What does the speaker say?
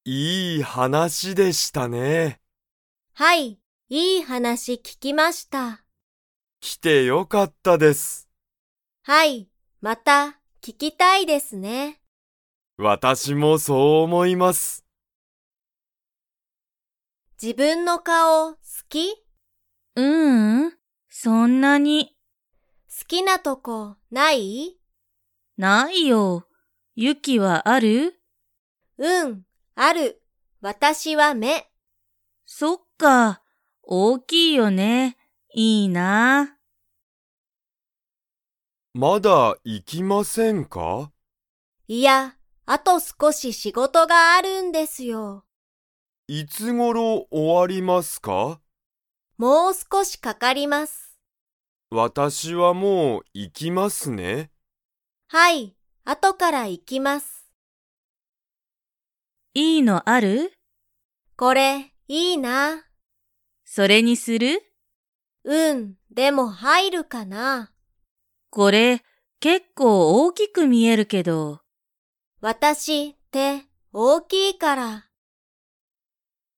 いい話でしたね。 はい、いい話聞きました。 来てよかったです。 はい、また聞きたいですね。 私もそう思います。 自分の顔好き？ そんなに。 好きなとこない？ ないよ。ゆきはある？ ある。私は目。 そっか。大きいよね。いいな。 まだ行きませんか？ いや、あと少し仕事があるんですよ。 いつ頃終わりますか？ もう少しかかります。 私はもう行きますね。 はい、後から行きます。 いいのある？ これ、いいな。 それにする？ でも入るかな。 これ、結構大きく見えるけど。 私、手、大きいから。